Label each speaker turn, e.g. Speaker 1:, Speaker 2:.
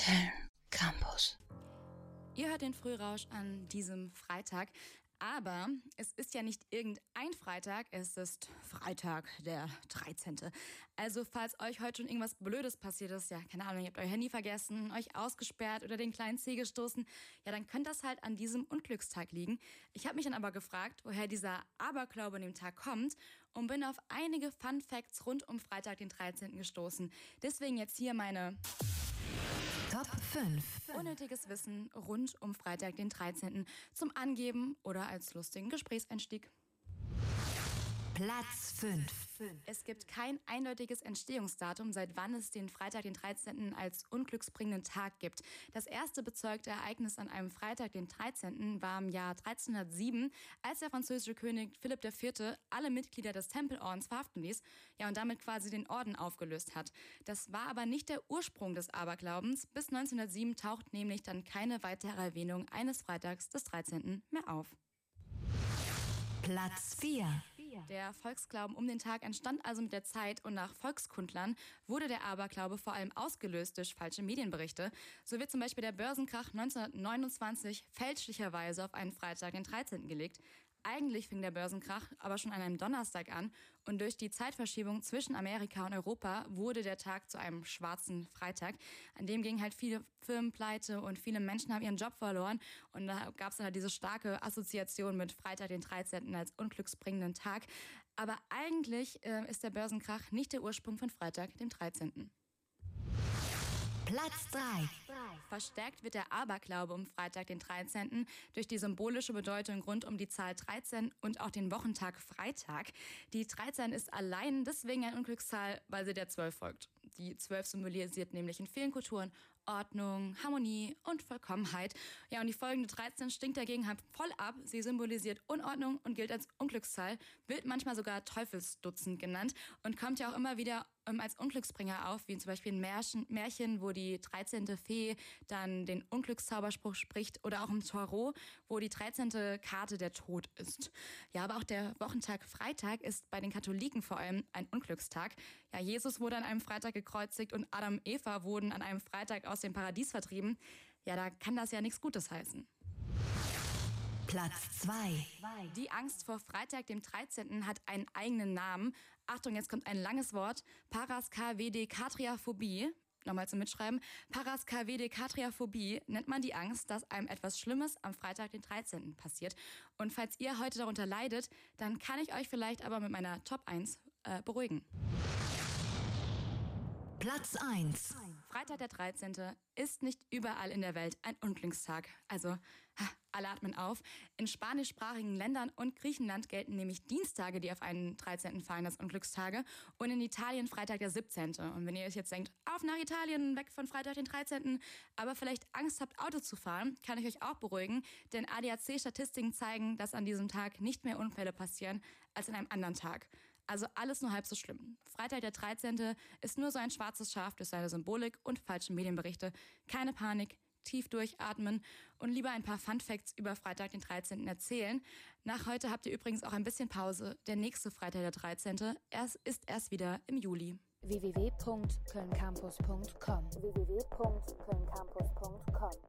Speaker 1: Köln Campus.
Speaker 2: Ihr hört den Frührausch an diesem Freitag. Aber es ist ja nicht irgendein Freitag, es ist Freitag, der 13. Also falls euch heute schon irgendwas Blödes passiert ist, ja, keine Ahnung, ihr habt euer Handy vergessen, euch ausgesperrt oder den kleinen Zeh gestoßen, ja, dann könnte das halt an diesem Unglückstag liegen. Ich habe mich dann aber gefragt, woher dieser Aberglaube an dem Tag kommt und bin auf einige Fun Facts rund um Freitag, den 13. gestoßen. Deswegen jetzt hier meine
Speaker 3: Top 5.
Speaker 2: Unnötiges Wissen rund um Freitag, den 13. zum Angeben oder als lustigen Gesprächseinstieg.
Speaker 3: Platz 5.
Speaker 2: Es gibt kein eindeutiges Entstehungsdatum, seit wann es den Freitag, den 13. als unglücksbringenden Tag gibt. Das erste bezeugte Ereignis an einem Freitag, den 13. war im Jahr 1307, als der französische König Philipp IV. Alle Mitglieder des Tempelordens verhaften ließ, ja, und damit quasi den Orden aufgelöst hat. Das war aber nicht der Ursprung des Aberglaubens. Bis 1907 taucht nämlich dann keine weitere Erwähnung eines Freitags des 13. mehr auf.
Speaker 3: Platz 4.
Speaker 2: Der Volksglauben um den Tag entstand also mit der Zeit und nach Volkskundlern wurde der Aberglaube vor allem ausgelöst durch falsche Medienberichte. So wird zum Beispiel der Börsenkrach 1929 fälschlicherweise auf einen Freitag, den 13. gelegt. Eigentlich fing der Börsenkrach aber schon an einem Donnerstag an und durch die Zeitverschiebung zwischen Amerika und Europa wurde der Tag zu einem schwarzen Freitag. An dem gingen halt viele Firmen pleite und viele Menschen haben ihren Job verloren und da gab es dann halt diese starke Assoziation mit Freitag, den 13. als unglücksbringenden Tag. Aber eigentlich ist der Börsenkrach nicht der Ursprung von Freitag, dem 13.
Speaker 3: Platz 3.
Speaker 2: Verstärkt wird der Aberglaube um Freitag, den 13. durch die symbolische Bedeutung rund um die Zahl 13 und auch den Wochentag Freitag. Die 13 ist allein deswegen eine Unglückszahl, weil sie der 12 folgt. Die 12 symbolisiert nämlich in vielen Kulturen Ordnung, Harmonie und Vollkommenheit. Ja, und die folgende 13 stinkt dagegen halt voll ab. Sie symbolisiert Unordnung und gilt als Unglückszahl, wird manchmal sogar Teufelsdutzend genannt und kommt ja auch immer wieder als Unglücksbringer auf, wie zum Beispiel in Märchen, wo die 13. Fee dann den Unglückszauberspruch spricht oder auch im Tarot, wo die 13. Karte der Tod ist. Ja, aber auch der Wochentag Freitag ist bei den Katholiken vor allem ein Unglückstag. Ja, Jesus wurde an einem Freitag gekreuzigt und Adam und Eva wurden an einem Freitag aus dem Paradies vertrieben. Ja, da kann das ja nichts Gutes heißen.
Speaker 3: Platz 2.
Speaker 2: Die Angst vor Freitag, dem 13. hat einen eigenen Namen. Achtung, jetzt kommt ein langes Wort. Paraskevdekatriaphobie. Nochmal zum Mitschreiben. Paraskevdekatriaphobie nennt man die Angst, dass einem etwas Schlimmes am Freitag, den 13. passiert. Und falls ihr heute darunter leidet, dann kann ich euch vielleicht aber mit meiner Top 1 beruhigen.
Speaker 3: Platz 1.
Speaker 2: Freitag der 13. ist nicht überall in der Welt ein Unglückstag. Also, alle atmen auf. In spanischsprachigen Ländern und Griechenland gelten nämlich Dienstage, die auf einen 13. fallen, als Unglückstage. Und in Italien Freitag der 17. Und wenn ihr euch jetzt denkt, auf nach Italien, weg von Freitag den 13., aber vielleicht Angst habt, Auto zu fahren, kann ich euch auch beruhigen. Denn ADAC-Statistiken zeigen, dass an diesem Tag nicht mehr Unfälle passieren als an einem anderen Tag. Also alles nur halb so schlimm. Freitag der 13. ist nur so ein schwarzes Schaf durch seine Symbolik und falsche Medienberichte. Keine Panik, tief durchatmen und lieber ein paar Funfacts über Freitag den 13. erzählen. Nach heute habt ihr übrigens auch ein bisschen Pause. Der nächste Freitag der 13. ist erst wieder im Juli.
Speaker 4: www.kölncampus.com